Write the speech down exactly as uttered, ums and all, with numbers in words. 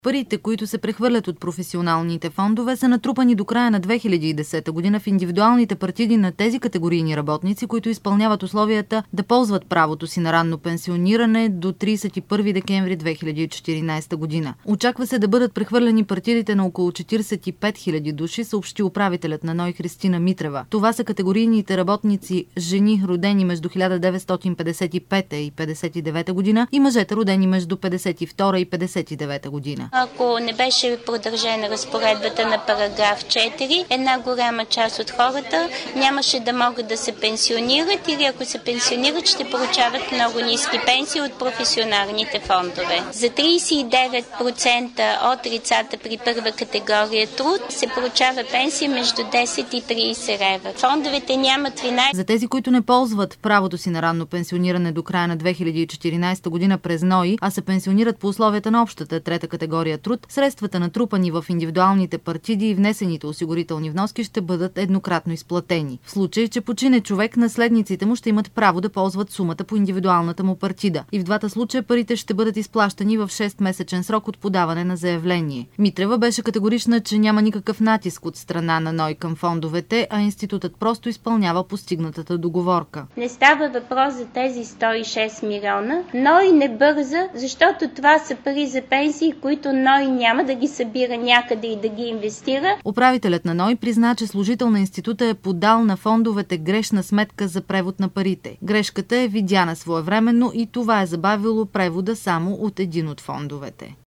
Парите, които се прехвърлят от професионалните фондове, са натрупани до края на две хиляди и десета година в индивидуалните партиди на тези категорийни работници, които изпълняват условията да ползват правото си на ранно пенсиониране до тридесет и първи декември две хиляди и четиринадесета година. Очаква се да бъдат прехвърлени партидите на около четиридесет и пет хиляди души, съобщи управителят на НОИ Христина Митрева. Това са категорийните работници жени, родени между хиляда деветстотин петдесет и пета и петдесет и девета година, и мъжете, родени между петдесет и втора и петдесет и девета година. Ако не беше продължена разпоредбата на параграф четири, една голяма част от хората нямаше да могат да се пенсионират или ако се пенсионират, ще получават много ниски пенсии от професионалните фондове. За тридесет и девет процента от лицата при първа категория труд се получава пенсия между десет и тридесет лева. Фондовете нямат вина. За тези, които не ползват правото си на ранно пенсиониране до края на две хиляди и четиринадесета година през НОИ, а се пенсионират по условията на общата трета категория труд, средствата, натрупани в индивидуалните партиди и внесените осигурителни вноски, ще бъдат еднократно изплатени. В случай, че почине човек, наследниците му ще имат право да ползват сумата по индивидуалната му партида. И в двата случая парите ще бъдат изплащани в шестмесечен срок от подаване на заявление. Митрева беше категорична, че няма никакъв натиск от страна на НОИ към фондовете, а институтът просто изпълнява постигнатата договорка. Не става въпрос за тези сто и шест милиона. НОИ не бърза, защото това са пари за пенсии, които НОИ няма да ги събира някъде и да ги инвестира. Управителят на НОИ призна, че служител на института е подал на фондовете грешна сметка за превод на парите. Грешката е видяна своевременно и това е забавило превода само от един от фондовете.